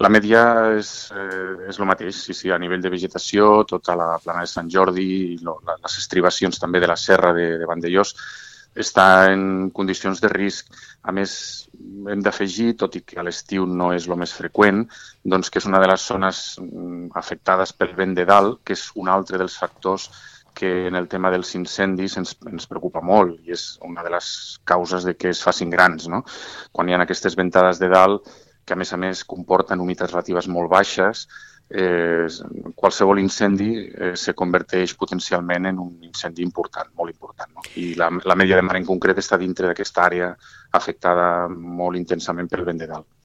La Media és el mateix, sí, a nivell de vegetació, tota la plana de Sant Jordi, les estribacions també de la serra de Vandellòs, està en condicions de risc. A més, hem d'afegir, tot i que a l'estiu no és el més freqüent, doncs que és una de les zones afectades pel vent de dalt, que és un altre dels factors que en el tema dels incendis ens preocupa molt i és una de les causes de que es facin grans, no? Quan hi ha aquestes ventades de dalt, que a més comporten humitats relatives molt baixes, qualsevol incendi se converteix potencialment en un incendi important, molt important. No? I la Media de Mar en concret està dintre d'aquesta àrea afectada molt intensament pel vent de dalt.